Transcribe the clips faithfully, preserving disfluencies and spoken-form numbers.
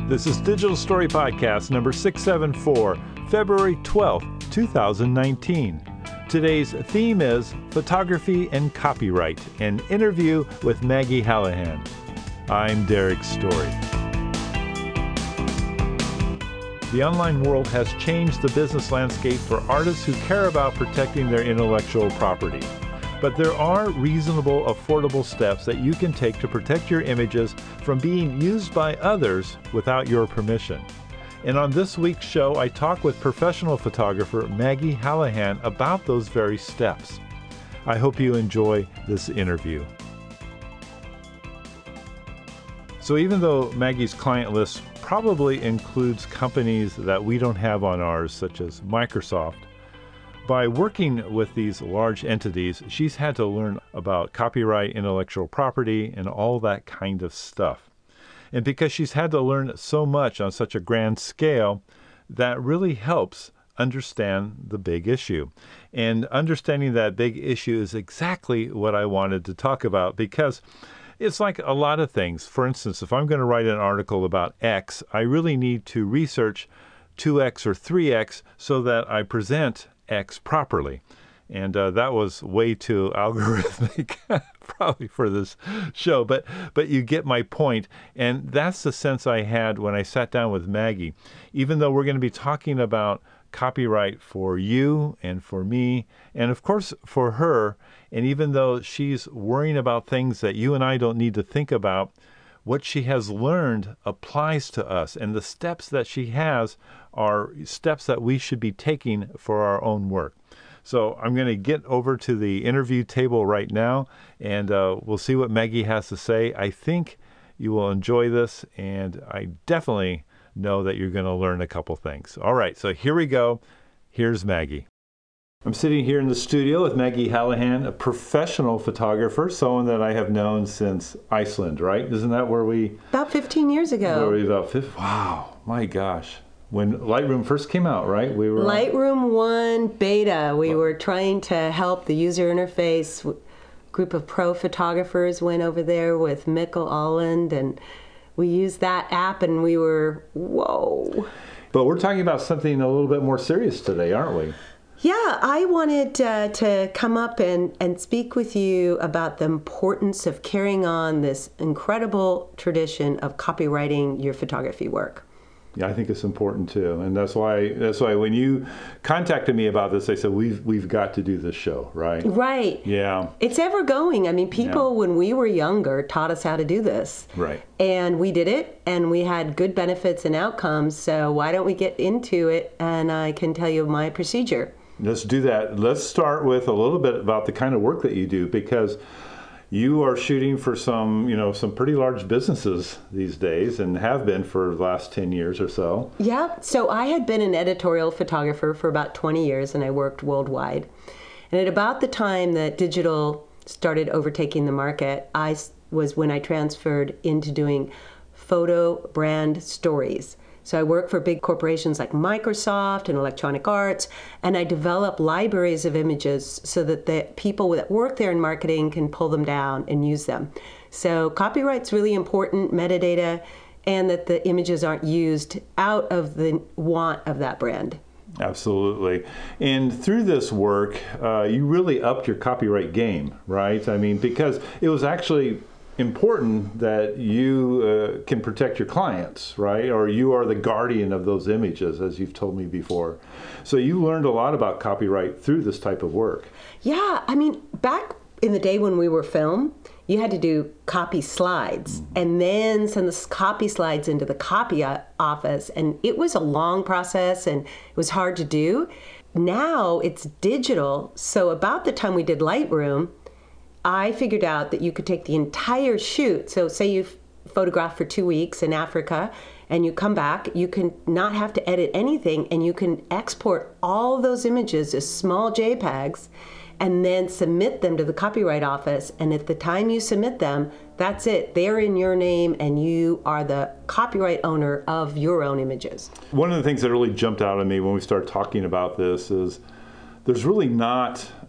This is Digital Story Podcast number six seventy-four, February twelfth, two thousand nineteen. Today's theme is Photography and Copyright, an interview with Maggie Hallahan. I'm Derek Story. The online world has changed the business landscape for artists who care about protecting their intellectual property. But there are reasonable, affordable steps that you can take to protect your images from being used by others without your permission. And on this week's show, I talk with professional photographer Maggie Hallahan about those very steps. I hope you enjoy this interview. So even though Maggie's client list probably includes companies that we don't have on ours, such as Microsoft, by working with these large entities, she's had to learn about copyright, intellectual property, and all that kind of stuff. And because she's had to learn so much on such a grand scale, that really helps understand the big issue. And understanding that big issue is exactly what I wanted to talk about, because it's like a lot of things. For instance, if I'm going to write an article about X, I really need to research two X or three X so that I present X properly. And uh, that was way too algorithmic probably for this show, but but you get my point. And that's the sense I had when I sat down with Maggie. Even though we're going to be talking about copyright for you and for me, and of course for her, and even though she's worrying about things that you and I don't need to think about, what she has learned applies to us, and the steps that she has are steps that we should be taking for our own work. So I'm going to get over to the interview table right now, and uh, we'll see what Maggie has to say. I think you will enjoy this, and I definitely know that you're going to learn a couple things. All right, so here we go. Here's Maggie. I'm sitting here in the studio with Maggie Hallahan, a professional photographer, someone that I have known since Iceland, right? Isn't that where we... About fifteen years ago. Where we about fifteen? Wow, my gosh. When Lightroom first came out, right? We were Lightroom one beta. We oh. were trying to help the user interface. A group of pro photographers went over there with Mikkel Alland, and we used that app, and we were, whoa. But we're talking about something a little bit more serious today, aren't we? Yeah, I wanted uh, to come up and, and speak with you about the importance of carrying on this incredible tradition of copywriting your photography work. Yeah, I think it's important too, and that's why that's why when you contacted me about this, I said we've we've got to do this show, right? Right. Yeah. It's ever going. I mean, people yeah. when we were younger taught us how to do this. Right. And we did it, and we had good benefits and outcomes. So why don't we get into it? And I can tell you my procedure. Let's do that. Let's start with a little bit about the kind of work that you do, because you are shooting for some, you know, some pretty large businesses these days, and have been for the last ten years or so. Yeah. So I had been an editorial photographer for about twenty years, and I worked worldwide. And at about the time that digital started overtaking the market, I was when I transferred into doing photo brand stories. So I work for big corporations like Microsoft and Electronic Arts, and I develop libraries of images so that the people that work there in marketing can pull them down and use them. So copyright's really important, metadata, and that the images aren't used out of the want of that brand. Absolutely. And through this work, uh, you really upped your copyright game, right? I mean, because it was actually important that you uh, can protect your clients, right? Or you are the guardian of those images, as you've told me before. So you learned a lot about copyright through this type of work. Yeah, I mean, back in the day when we were film, you had to do copy slides mm-hmm. and then send the copy slides into the copy office. And it was a long process, and it was hard to do. Now it's digital. So about the time we did Lightroom, I figured out that you could take the entire shoot. So say you've photographed for two weeks in Africa and you come back, you can not have to edit anything, and you can export all those images as small JPEGs and then submit them to the Copyright Office. And at the time you submit them, that's it. They're in your name, and you are the copyright owner of your own images. One of the things that really jumped out at me when we started talking about this is there's really not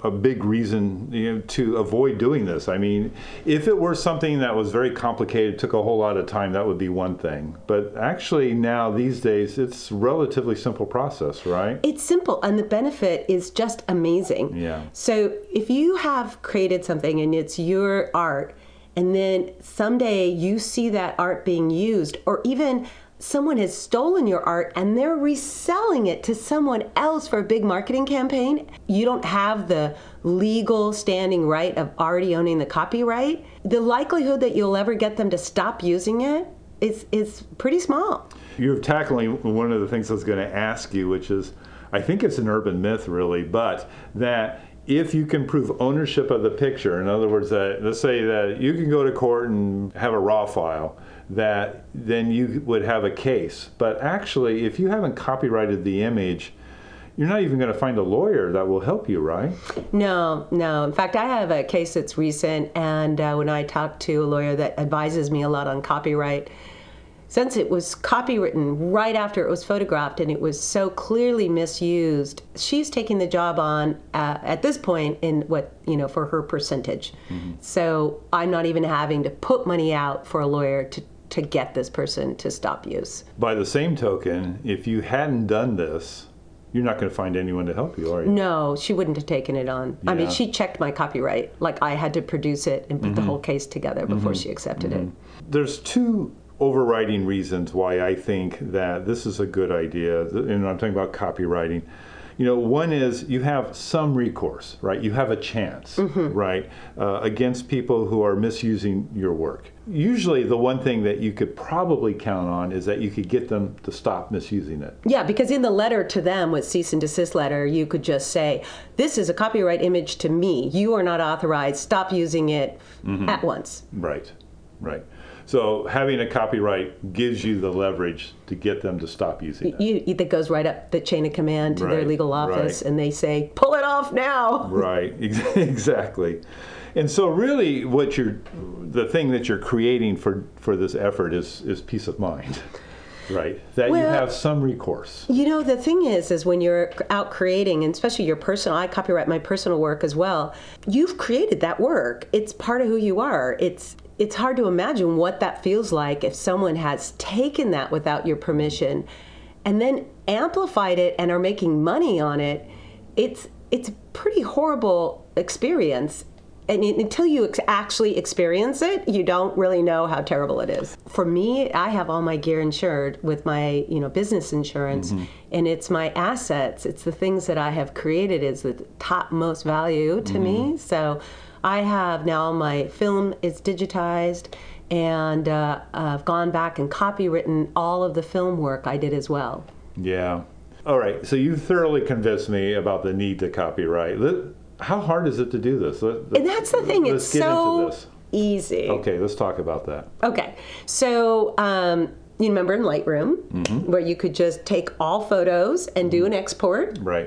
a big reason, you know, to avoid doing this. I mean, if it were something that was very complicated, took a whole lot of time, that would be one thing. But actually now these days, it's a relatively simple process, right? It's simple, and the benefit is just amazing. Yeah. So if you have created something and it's your art, and then someday you see that art being used, or even someone has stolen your art and they're reselling it to someone else for a big marketing campaign, you don't have the legal standing right of already owning the copyright, the likelihood that you'll ever get them to stop using it is, is pretty small. You're tackling one of the things I was going to ask you, which is, I think it's an urban myth really, but that if you can prove ownership of the picture, in other words, that let's say that you can go to court and have a raw file, that then you would have a case. But actually, if you haven't copyrighted the image, you're not even going to find a lawyer that will help you, right? No, no. In fact, I have a case that's recent, and uh, when I talk to a lawyer that advises me a lot on copyright, since it was copywritten right after it was photographed and it was so clearly misused, she's taking the job on uh, at this point in what, you know, for her percentage. Mm-hmm. So I'm not even having to put money out for a lawyer to, to get this person to stop use. By the same token, if you hadn't done this, you're not going to find anyone to help you, are you? No, she wouldn't have taken it on. Yeah. I mean, she checked my copyright. Like, I had to produce it and put mm-hmm. the whole case together before mm-hmm. she accepted mm-hmm. it. There's two overriding reasons why I think that this is a good idea, and I'm talking about copywriting. You know, one is you have some recourse, right? You have a chance, mm-hmm. right, uh, against people who are misusing your work. Usually the one thing that you could probably count on is that you could get them to stop misusing it. Yeah, because in the letter to them, with cease and desist letter, you could just say, this is a copyright image to me. You are not authorized. Stop using it mm-hmm. at once. Right, right. So having a copyright gives you the leverage to get them to stop using it. You, that goes right up the chain of command to right, their legal office, right. and they say, pull it off now. Right, exactly. And so really what you're, the thing that you're creating for, for this effort is, is peace of mind. Right, that well, you have some recourse. You know, the thing is, is when you're out creating, and especially your personal, I copyright my personal work as well, you've created that work. It's part of who you are. It's it's hard to imagine what that feels like if someone has taken that without your permission and then amplified it and are making money on it. It's it's a pretty horrible experience. And until you ex- actually experience it, you don't really know how terrible it is. For me, I have all my gear insured with my, you know, business insurance, mm-hmm. and it's my assets. It's the things that I have created is the top most value to mm-hmm. me. So I have now my film is digitized, and uh, I've gone back and copywritten all of the film work I did as well. Yeah. All right. So you thoroughly convinced me about the need to copyright. How hard is it to do this? Let, and that's the thing. It's so easy. Okay, let's talk about that. Okay. So um, you remember in Lightroom, mm-hmm. where you could just take all photos and do an export. Right.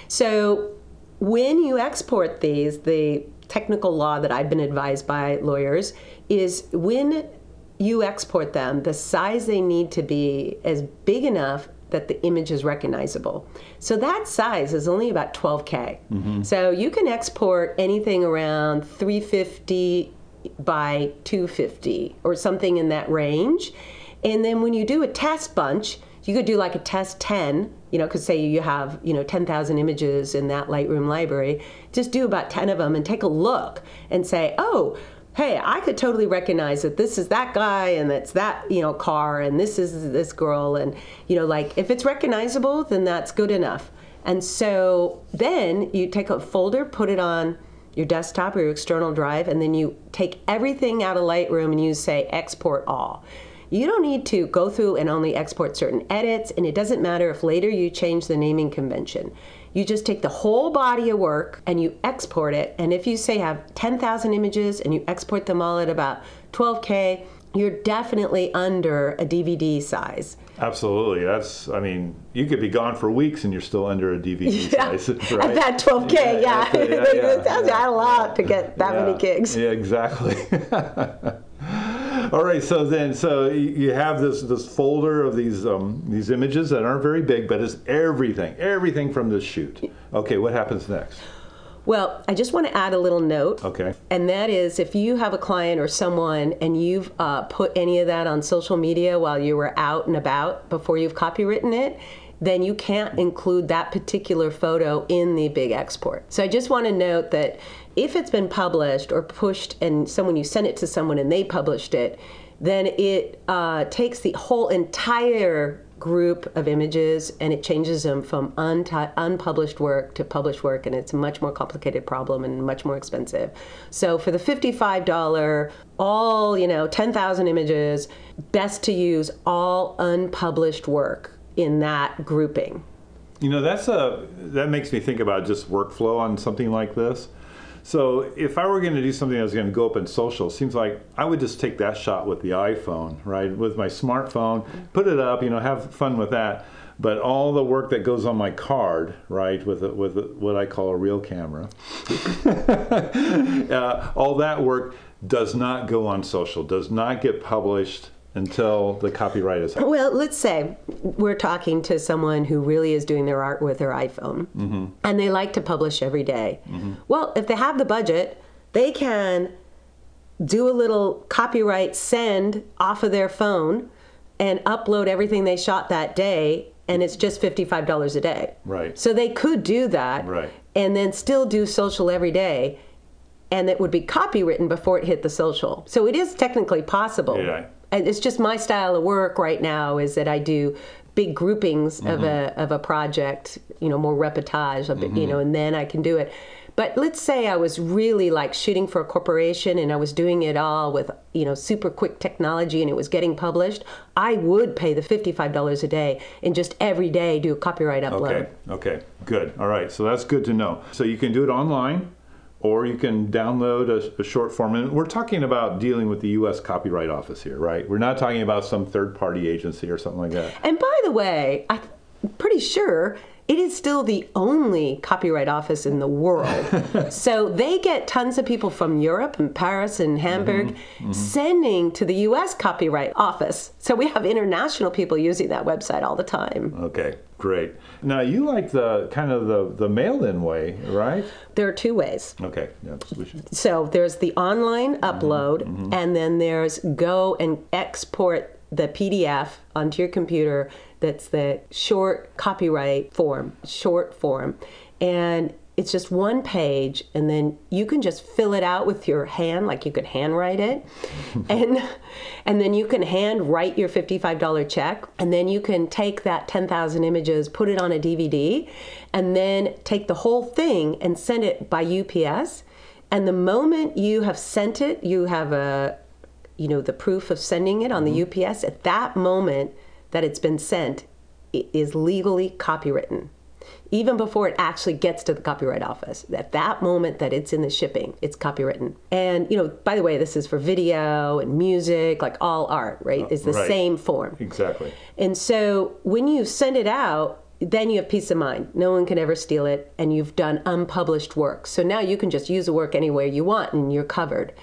So when you export these, the technical law that I've been advised by lawyers is when you export them, the size they need to be is big enough that the image is recognizable. So that size is only about twelve K. Mm-hmm. So you can export anything around three fifty by two fifty or something in that range. And then when you do a test bunch, you could do like a test ten, you know, because say you have, you know, ten thousand images in that Lightroom library, just do about ten of them and take a look and say, oh, hey, I could totally recognize that this is that guy and that's that, you know, car and this is this girl. And, you know, like if it's recognizable, then that's good enough. And so then you take a folder, put it on your desktop or your external drive, and then you take everything out of Lightroom and you say export all. You don't need to go through and only export certain edits, and it doesn't matter if later you change the naming convention. You just take the whole body of work and you export it, and if you say have ten thousand images and you export them all at about twelve K, you're definitely under a D V D size. Absolutely. That's, I mean, you could be gone for weeks and you're still under a D V D yeah. size. Right? At that twelve K, yeah. yeah. yeah, yeah it tells you a lot to get that yeah. many gigs. Yeah, exactly. All right, so then, so you have this this folder of these um, these images that aren't very big, but it's everything, everything from this shoot. Okay, what happens next? Well, I just want to add a little note. Okay. And that is, if you have a client or someone and you've uh, put any of that on social media while you were out and about before you've copywritten it, then you can't include that particular photo in the big export. So I just want to note that if it's been published or pushed and someone, you sent it to someone and they published it, then it uh, takes the whole entire group of images and it changes them from unti- unpublished work to published work, and it's a much more complicated problem and much more expensive. So for the fifty-five dollars, all, you know, ten thousand images, best to use all unpublished work in that grouping. You know, that's a that makes me think about just workflow on something like this. So if I were going to do something that was going to go up in social, it seems like I would just take that shot with the iPhone, right? With my smartphone, put it up, you know, have fun with that. But all the work that goes on my card, right, with a, with a, what I call a real camera, uh, all that work does not go on social, does not get published until the copyright is out. Well, let's say we're talking to someone who really is doing their art with their iPhone, mm-hmm. and they like to publish every day. Mm-hmm. Well, if they have the budget, they can do a little copyright send off of their phone and upload everything they shot that day, and it's just fifty-five dollars a day. Right. So they could do that, right. and then still do social every day, and it would be copywritten before it hit the social. So it is technically possible. Yeah. And it's just my style of work right now is that I do big groupings mm-hmm. of a of a project, you know, more reportage, a bit, mm-hmm. you know, and then I can do it. But let's say I was really like shooting for a corporation and I was doing it all with, you know, super quick technology and it was getting published, I would pay the fifty-five dollars a day and just every day do a copyright upload. Okay, okay, good. All right, so that's good to know. So you can do it online, or you can download a, a short form. And we're talking about dealing with the U S Copyright Office here, right? We're not talking about some third-party agency or something like that. And by the way, I'm pretty sure it is still the only copyright office in the world. So they get tons of people from Europe and Paris and Hamburg mm-hmm, mm-hmm. sending to the U S Copyright Office. So we have international people using that website all the time. Okay, great. Now you like the kind of the, the mail-in way, right? There are two ways. Okay. Yeah, we should. So there's the online upload, mm-hmm, mm-hmm. and then there's go and export the P D F onto your computer. That's the short copyright form, short form. And it's just one page, and then you can just fill it out with your hand, like you could handwrite it. and and then you can hand write your fifty-five dollars check, and then you can take that ten thousand images, put it on a D V D, and then take the whole thing and send it by U P S. And the moment you have sent it, you have a, you know, the proof of sending it on the U P S. At that moment that it's been sent, it is legally copywritten. Even before it actually gets to the Copyright Office, at that moment that it's in the shipping, it's copywritten. And, you know, by the way, this is for video and music, like all art, right? It's the right. same form. Exactly. And so when you send it out, then you have peace of mind. No one can ever steal it, and you've done unpublished work. So now you can just use the work anywhere you want, and you're covered.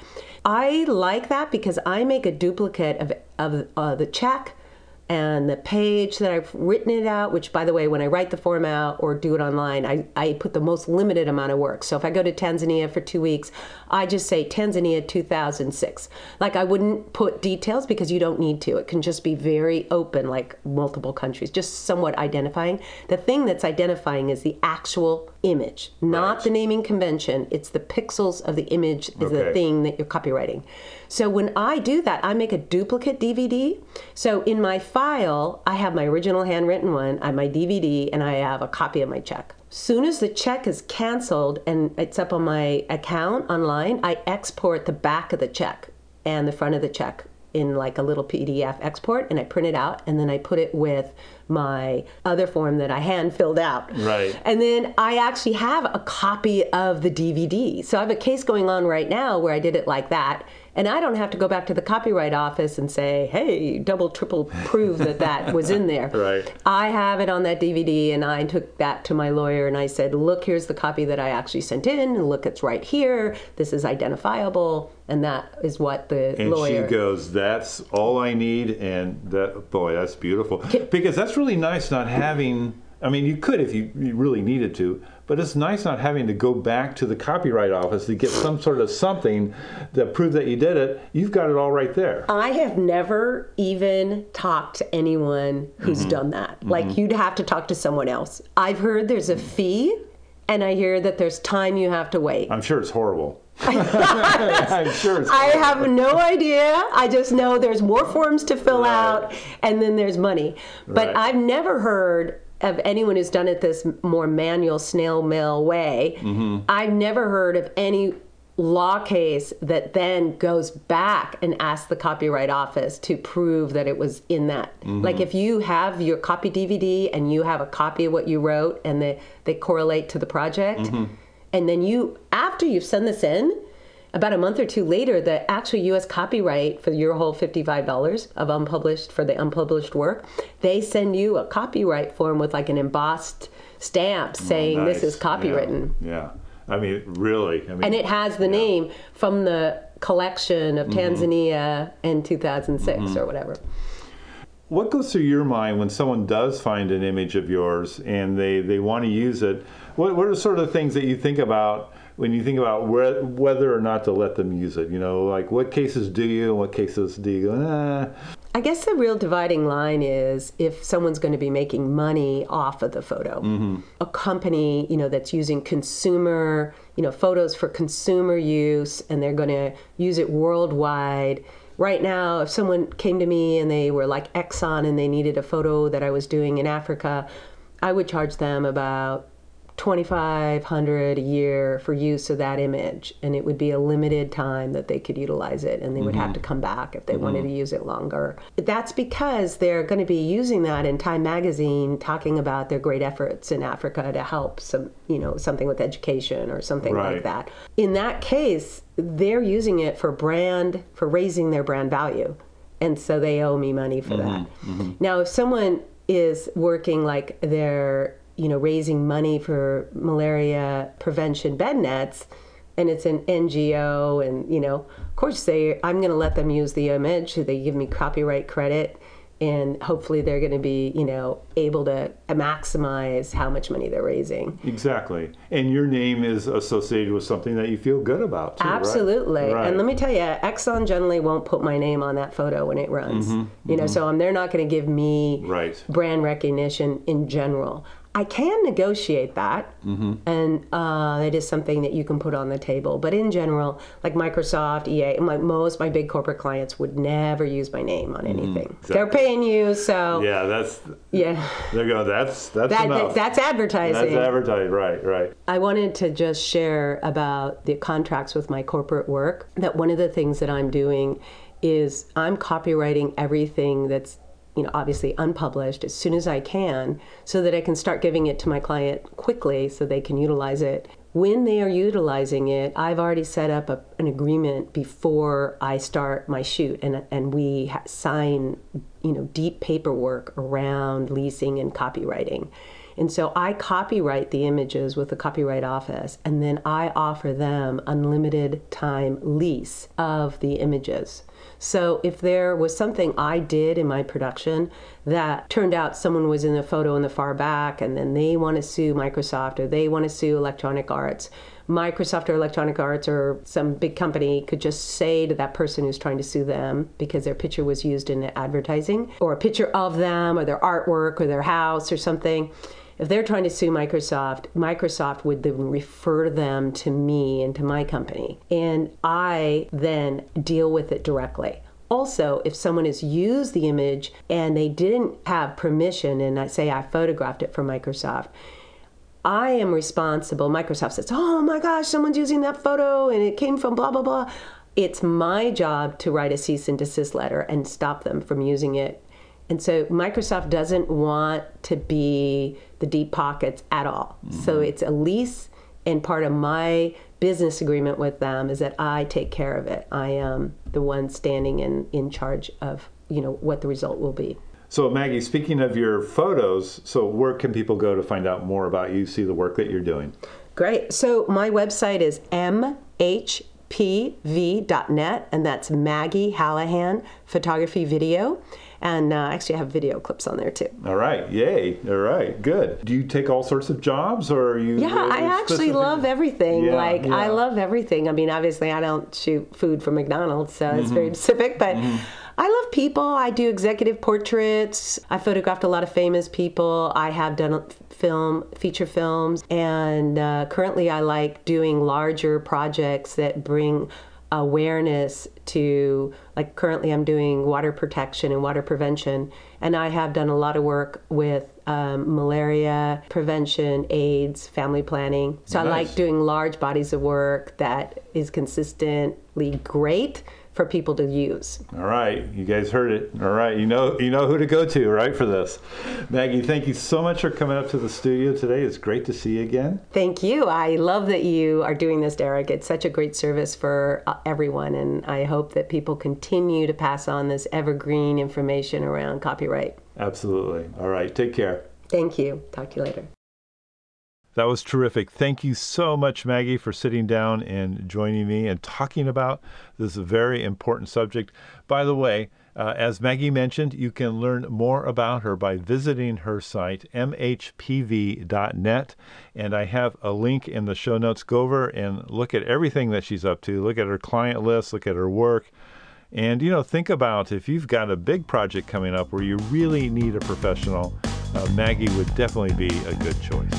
I like that because I make a duplicate of, of uh, the check and the page that I've written it out, which, by the way, when I write the form out or do it online, I, I put the most limited amount of work. So if I go to Tanzania for two weeks, I just say Tanzania two thousand six. Like, I wouldn't put details because you don't need to. It can just be very open, like multiple countries, just somewhat identifying. The thing that's identifying is the actual image, not right. the naming convention. It's the pixels of the image is okay. the thing that you're copywriting. So when I do that, I make a duplicate D V D. So in my file, I have my original handwritten one, I have my D V D, and I have a copy of my check. Soon as the check is canceled and it's up on my account online, I export the back of the check and the front of the check in like a little P D F export, and I print it out, and then I put it with my other form that I hand filled out. Right. And then I actually have a copy of the D V D. So I have a case going on right now where I did it like that. And I don't have to go back to the Copyright Office and say, hey, double, triple prove that that was in there. Right. I have it on that D V D, and I took that to my lawyer, and I said, look, here's the copy that I actually sent in, and look, it's right here. This is identifiable, and that is what the and lawyer... And she goes, that's all I need, and that, boy, that's beautiful. Because that's really nice not having... I mean, you could if you, you really needed to, But it's nice not having to go back to the copyright office to get some sort of something that proves that you did it. You've got it all right there. I have never even talked to anyone who's mm-hmm. done that. Mm-hmm. Like, you'd have to talk to someone else. I've heard there's a fee, and I hear that there's time you have to wait. I'm sure it's horrible. I'm sure it's I have no idea. I just know there's more forms to fill right. out, and then there's money. But right. I've never heard of anyone who's done it this more manual, snail mail way. Mm-hmm. I've never heard of any law case that then goes back and asks the Copyright Office to prove that it was in that. Mm-hmm. Like, if you have your copy D V D and you have a copy of what you wrote and they, they correlate to the project, mm-hmm. and then you, after you've sent this in, about a month or two later, the actual U S copyright for your whole fifty-five dollars of unpublished, for the unpublished work, they send you a copyright form with like an embossed stamp saying, oh, nice. This is copywritten. Yeah. yeah. I mean, really. I mean, and it has the yeah. name from the collection of Tanzania mm-hmm. in two thousand six mm-hmm. or whatever. What goes through your mind when someone does find an image of yours and they, they want to use it? What, what are sort of things that you think about when you think about where, whether or not to let them use it? You know, like, what cases do you and what cases do you go, nah? I guess the real dividing line is if someone's going to be making money off of the photo. Mm-hmm. A company, you know, that's using consumer, you know, photos for consumer use, and they're going to use it worldwide. Right now, if someone came to me and they were like Exxon and they needed a photo that I was doing in Africa, I would charge them about twenty-five hundred dollars a year for use of that image, and it would be a limited time that they could utilize it, and they would mm-hmm. have to come back if they mm-hmm. wanted to use it longer. That's because they're going to be using that in Time Magazine, talking about their great efforts in Africa to help some, you know, something with education or something right. like that. In that case, they're using it for brand, for raising their brand value, and so they owe me money for mm-hmm. that. Mm-hmm. Now, if someone is working like they're you know, raising money for malaria prevention bed nets, and it's an N G O, and, you know, of course they, I'm going to let them use the image. They give me copyright credit, and hopefully they're going to be, you know, able to maximize how much money they're raising. Exactly. And your name is associated with something that you feel good about, too, absolutely. Right? Right. And let me tell you, Exxon generally won't put my name on that photo when it runs. Mm-hmm. You know, mm-hmm. so um, they're not going to give me right. brand recognition in general. I can negotiate that, mm-hmm. and uh, it is something that you can put on the table. But in general, like Microsoft, E A, my, most my big corporate clients would never use my name on anything. Mm, exactly. They're paying you, so yeah, that's yeah. They're going. That's that's that, enough. That's advertising. That's advertising. Right, right. I wanted to just share about the contracts with my corporate work. That one of the things that I'm doing is I'm copywriting everything that's, you know, obviously unpublished as soon as I can, so that I can start giving it to my client quickly so they can utilize it. When they are utilizing it, I've already set up a, an agreement before I start my shoot, and and we ha- sign, you know, deep paperwork around leasing and copywriting. And so I copyright the images with the Copyright Office, and then I offer them unlimited time lease of the images. So if there was something I did in my production that turned out someone was in the photo in the far back, and then they want to sue Microsoft or they want to sue Electronic Arts, Microsoft or Electronic Arts or some big company could just say to that person who's trying to sue them because their picture was used in advertising, or a picture of them or their artwork or their house or something. If they're trying to sue Microsoft, Microsoft would then refer them to me and to my company. And I then deal with it directly. Also, if someone has used the image and they didn't have permission, and I say I photographed it for Microsoft, I am responsible. Microsoft says, oh my gosh, someone's using that photo and it came from blah, blah, blah. It's my job to write a cease and desist letter and stop them from using it. And so Microsoft doesn't want to be the deep pockets at all. Mm-hmm. So it's a lease, and part of my business agreement with them is that I take care of it. I am the one standing in, in charge of, you know, what the result will be. So Maggie, speaking of your photos, so where can people go to find out more about you, see the work that you're doing? Great. So my website is m h p v dot net, and that's Maggie Hallahan Photography Video. And uh, actually, I have video clips on there too. All right, yay! All right, good. Do you take all sorts of jobs, or are you? Yeah, uh, I actually specific? love everything. Yeah, like yeah. I love everything. I mean, obviously, I don't shoot food from McDonald's, so it's Mm-hmm. very specific. But mm-hmm. I love people. I do executive portraits. I photographed a lot of famous people. I have done film, feature films, and uh, currently, I like doing larger projects that bring awareness to, like currently I'm doing water protection and water prevention, and I have done a lot of work with um, malaria prevention, AIDS, family planning. So Nice. I like doing large bodies of work that is consistently great for people to use. All right, you guys heard it. All right, you know you know who to go to, right, for this. Maggie, thank you so much for coming up to the studio today. It's great to see you again. Thank you. I love that you are doing this, Derek. It's such a great service for uh, everyone, and I hope that people continue to pass on this evergreen information around copyright. Absolutely. All right, take care. Thank you. Talk to you later. That was terrific. Thank you so much, Maggie, for sitting down and joining me and talking about this very important subject. By the way, uh, as Maggie mentioned, you can learn more about her by visiting her site, m h p v dot net. And I have a link in the show notes. Go over and look at everything that she's up to. Look at her client list, look at her work. And, you know, think about if you've got a big project coming up where you really need a professional, uh, Maggie would definitely be a good choice.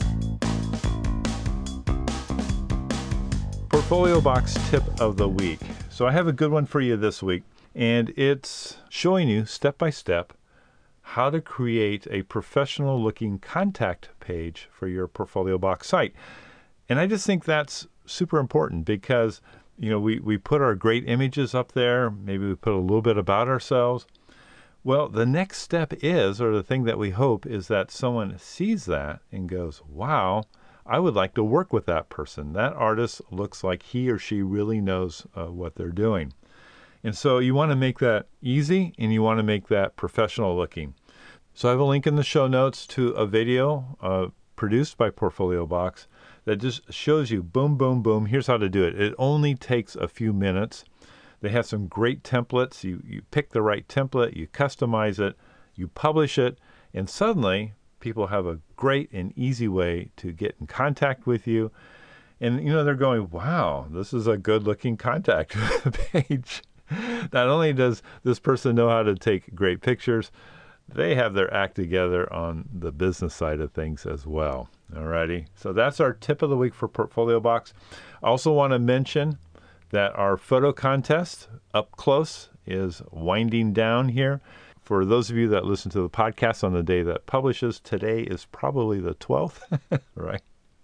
Portfolio Box tip of the week. So I have a good one for you this week, and it's showing you step by step how to create a professional looking contact page for your Portfolio Box site. And I just think that's super important because, you know, we, we put our great images up there, maybe we put a little bit about ourselves. Well, the next step is, or the thing that we hope, is that someone sees that and goes, wow, I would like to work with that person. That artist looks like he or she really knows uh, what they're doing. And so you want to make that easy and you want to make that professional looking. So I have a link in the show notes to a video uh, produced by Portfolio Box that just shows you boom, boom, boom. Here's how to do it. It only takes a few minutes. They have some great templates. You, you pick the right template, you customize it, you publish it, and suddenly people have a great and easy way to get in contact with you. And, you know, they're going, wow, this is a good-looking contact page. Not only does this person know how to take great pictures, they have their act together on the business side of things as well. Alrighty, so that's our tip of the week for Portfolio Box. I also want to mention that our photo contest up close is winding down here. For those of you that listen to the podcast on the day that publishes, today is probably the twelfth, right?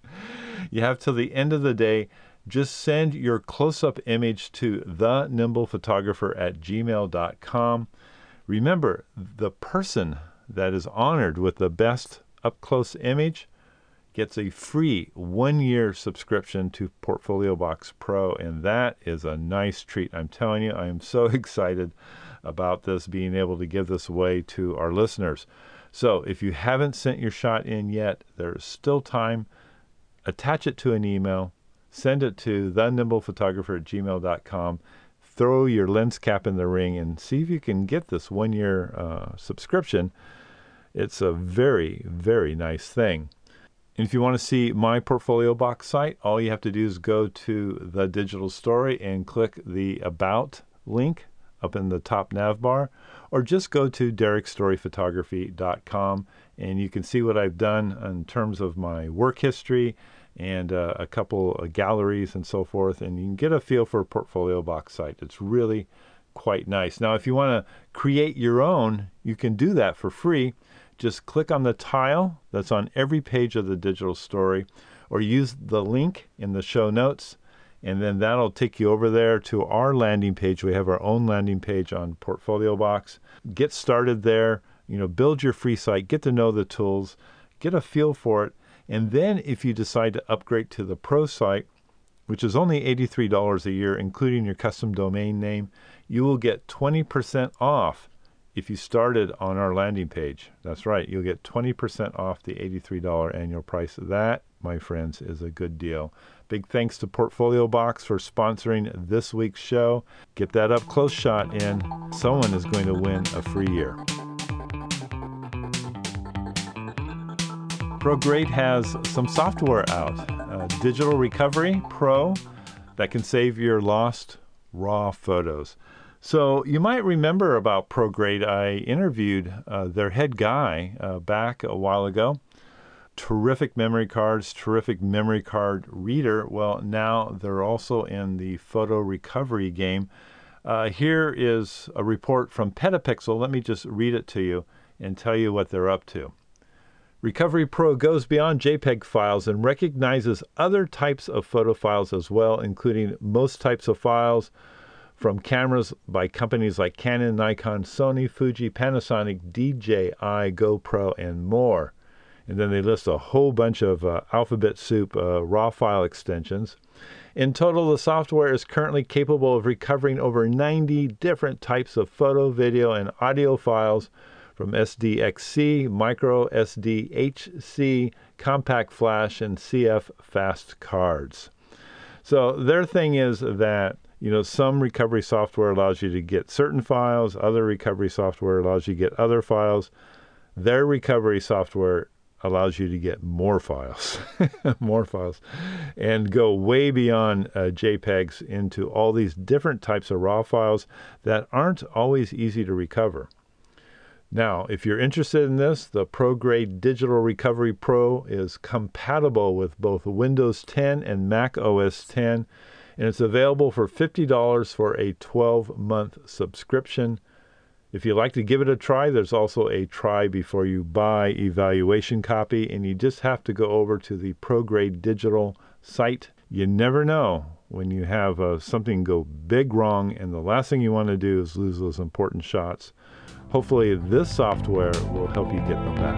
You have till the end of the day. Just send your close-up image to the nimble photographer at gmail dot com. Remember, the person that is honored with the best up-close image gets a free one-year subscription to Portfolio Box Pro, and that is a nice treat. I'm telling you, I am so excited about this, being able to give this away to our listeners. So if you haven't sent your shot in yet, there's still time. Attach it to an email. Send it to the nimble photographer at gmail dot com. Throw your lens cap in the ring and see if you can get this one-year uh, subscription. It's a very, very nice thing. And if you want to see my Portfolio Box site, all you have to do is go to the digital story and click the About link up in the top nav bar, or just go to derek story photography dot com and you can see what I've done in terms of my work history and uh, a couple of galleries and so forth, and you can get a feel for a Portfolio Box site. It's really quite nice. Now, if you want to create your own, you can do that for free. Just click on the tile that's on every page of the digital story, or use the link in the show notes, and then that'll take you over there to our landing page. We have our own landing page on Portfolio Box. Get started there, you know, build your free site, get to know the tools, get a feel for it. And then if you decide to upgrade to the Pro site, which is only eighty-three dollars a year, including your custom domain name, you will get twenty percent off if you started on our landing page. That's right, you'll get twenty percent off the eighty-three dollars annual price. That my friends, is a good deal. Big thanks to Portfolio Box for sponsoring this week's show. Get that up close shot and someone is going to win a free year. ProGrade has some software out, uh, Digital Recovery Pro, that can save your lost raw photos. So you might remember about ProGrade. I interviewed uh, their head guy uh, back a while ago. Terrific memory cards, terrific memory card reader. Well, now they're also in the photo recovery game. Uh, here is a report from Petapixel. Let me just read it to you and tell you what they're up to. Recovery Pro goes beyond JPEG files and recognizes other types of photo files as well, including most types of files from cameras by companies like Canon, Nikon, Sony, Fuji, Panasonic, D J I, GoPro, and more. And then they list a whole bunch of uh, alphabet soup uh, raw file extensions. In total, the software is currently capable of recovering over ninety different types of photo, video, and audio files from S D X C, micro S D H C, compact flash, and C F fast cards. So their thing is that, you know, some recovery software allows you to get certain files, other recovery software allows you to get other files. Their recovery software allows you to get more files, more files, and go way beyond uh, JPEGs into all these different types of raw files that aren't always easy to recover. Now, if you're interested in this, the ProGrade Digital Recovery Pro is compatible with both Windows ten and Mac O S ten, and it's available for fifty dollars for a twelve-month subscription. If you'd like to give it a try, there's also a try before you buy evaluation copy, and you just have to go over to the ProGrade Digital site. You never know when you have uh, something go big wrong, and the last thing you want to do is lose those important shots. Hopefully this software will help you get them back.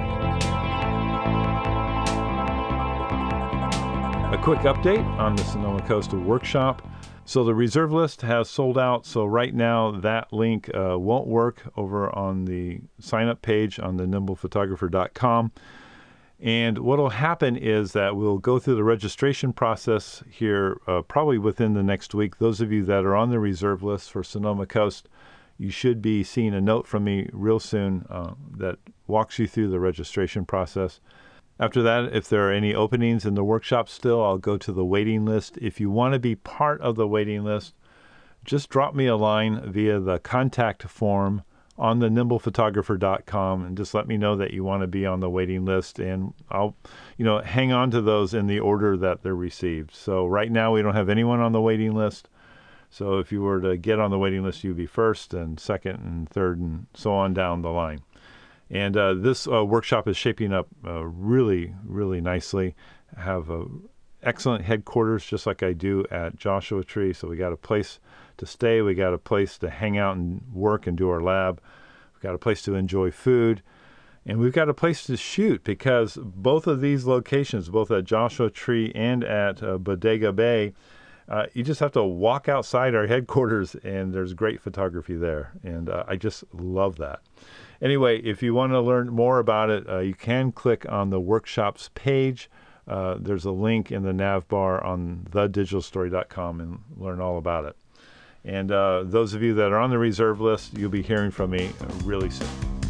A quick update on the Sonoma Coast Workshop. So the reserve list has sold out, so right now that link uh, won't work over on the sign-up page on the nimble photographer dot com. And what will happen is that we'll go through the registration process here uh, probably within the next week. Those of you that are on the reserve list for Sonoma Coast, you should be seeing a note from me real soon uh, that walks you through the registration process. After that, if there are any openings in the workshop still, I'll go to the waiting list. If you want to be part of the waiting list, just drop me a line via the contact form on the nimble photographer dot com and just let me know that you want to be on the waiting list, and I'll, you know, hang on to those in the order that they're received. So right now we don't have anyone on the waiting list. So if you were to get on the waiting list, you'd be first and second and third and so on down the line. And uh, this uh, workshop is shaping up uh, really, really nicely. I have uh, excellent headquarters, just like I do at Joshua Tree. So we got a place to stay. We got a place to hang out and work and do our lab. We've got a place to enjoy food. And we've got a place to shoot, because both of these locations, both at Joshua Tree and at uh, Bodega Bay, Uh, you just have to walk outside our headquarters, and there's great photography there. And uh, I just love that. Anyway, if you want to learn more about it, uh, you can click on the workshops page. Uh, there's a link in the nav bar on the digital story dot com and learn all about it. And uh, those of you that are on the reserve list, you'll be hearing from me really soon.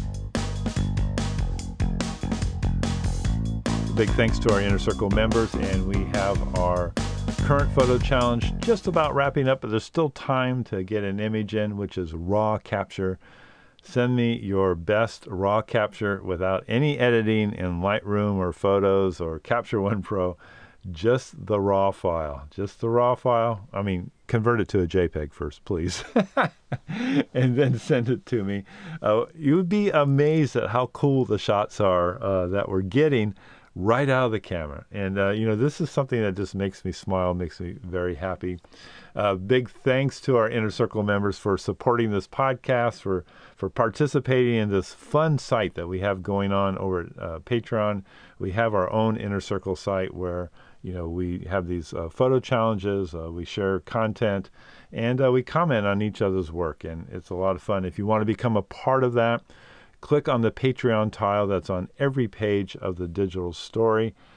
Big thanks to our Inner Circle members, and we have our current photo challenge just about wrapping up, but there's still time to get an image in, which is raw capture. Send me your best raw capture without any editing in Lightroom or Photos or Capture One Pro. Just the raw file. Just the raw file. I mean, convert it to a JPEG first, please. And then send it to me. Uh, you would be amazed at how cool the shots are uh, that we're getting right out of the camera. And, uh, you know, this is something that just makes me smile, makes me very happy. Uh, big thanks to our Inner Circle members for supporting this podcast, for, for participating in this fun site that we have going on over at uh, Patreon. We have our own Inner Circle site where, you know, we have these uh, photo challenges, uh, we share content, and uh, we comment on each other's work. And it's a lot of fun. If you want to become a part of that, click on the Patreon tile that's on every page of the digital story,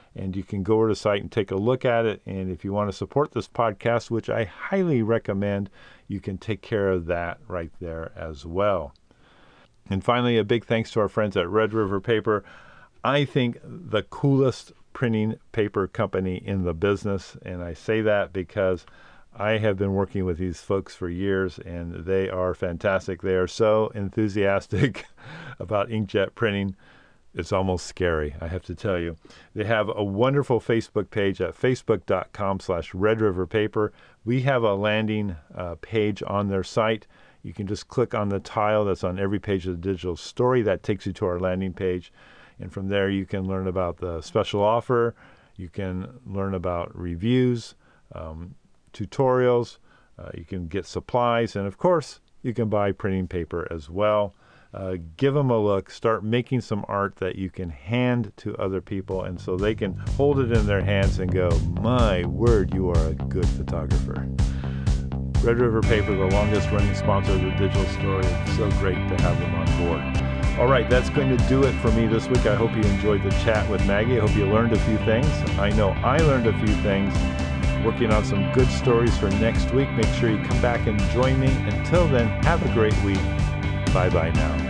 And you can go over to the site and take a look at it. And if you want to support this podcast, which I highly recommend, you can take care of that right there as well. And finally, a big thanks to our friends at Red River Paper. I think the coolest printing paper company in the business. And I say that because I have been working with these folks for years, and they are fantastic. They are so enthusiastic about inkjet printing. It's almost scary, I have to tell you. They have a wonderful Facebook page at facebook.com slash Red River Paper. We have a landing uh, page on their site. You can just click on the tile that's on every page of the digital story. That takes you to our landing page. And from there, you can learn about the special offer. You can learn about reviews, um, tutorials. Uh, you can get supplies. And, of course, you can buy printing paper as well. Uh, give them a look. Start making some art that you can hand to other people, and so they can hold it in their hands and go, my word, you are a good photographer. Red River Paper, the longest running sponsor of the digital story. It's so great to have them on board. All right, that's going to do it for me this week. I hope you enjoyed the chat with Maggie. I hope you learned a few things. I know I learned a few things. Working on some good stories for next week. Make sure you come back and join me. Until then, have a great week. Bye-bye now.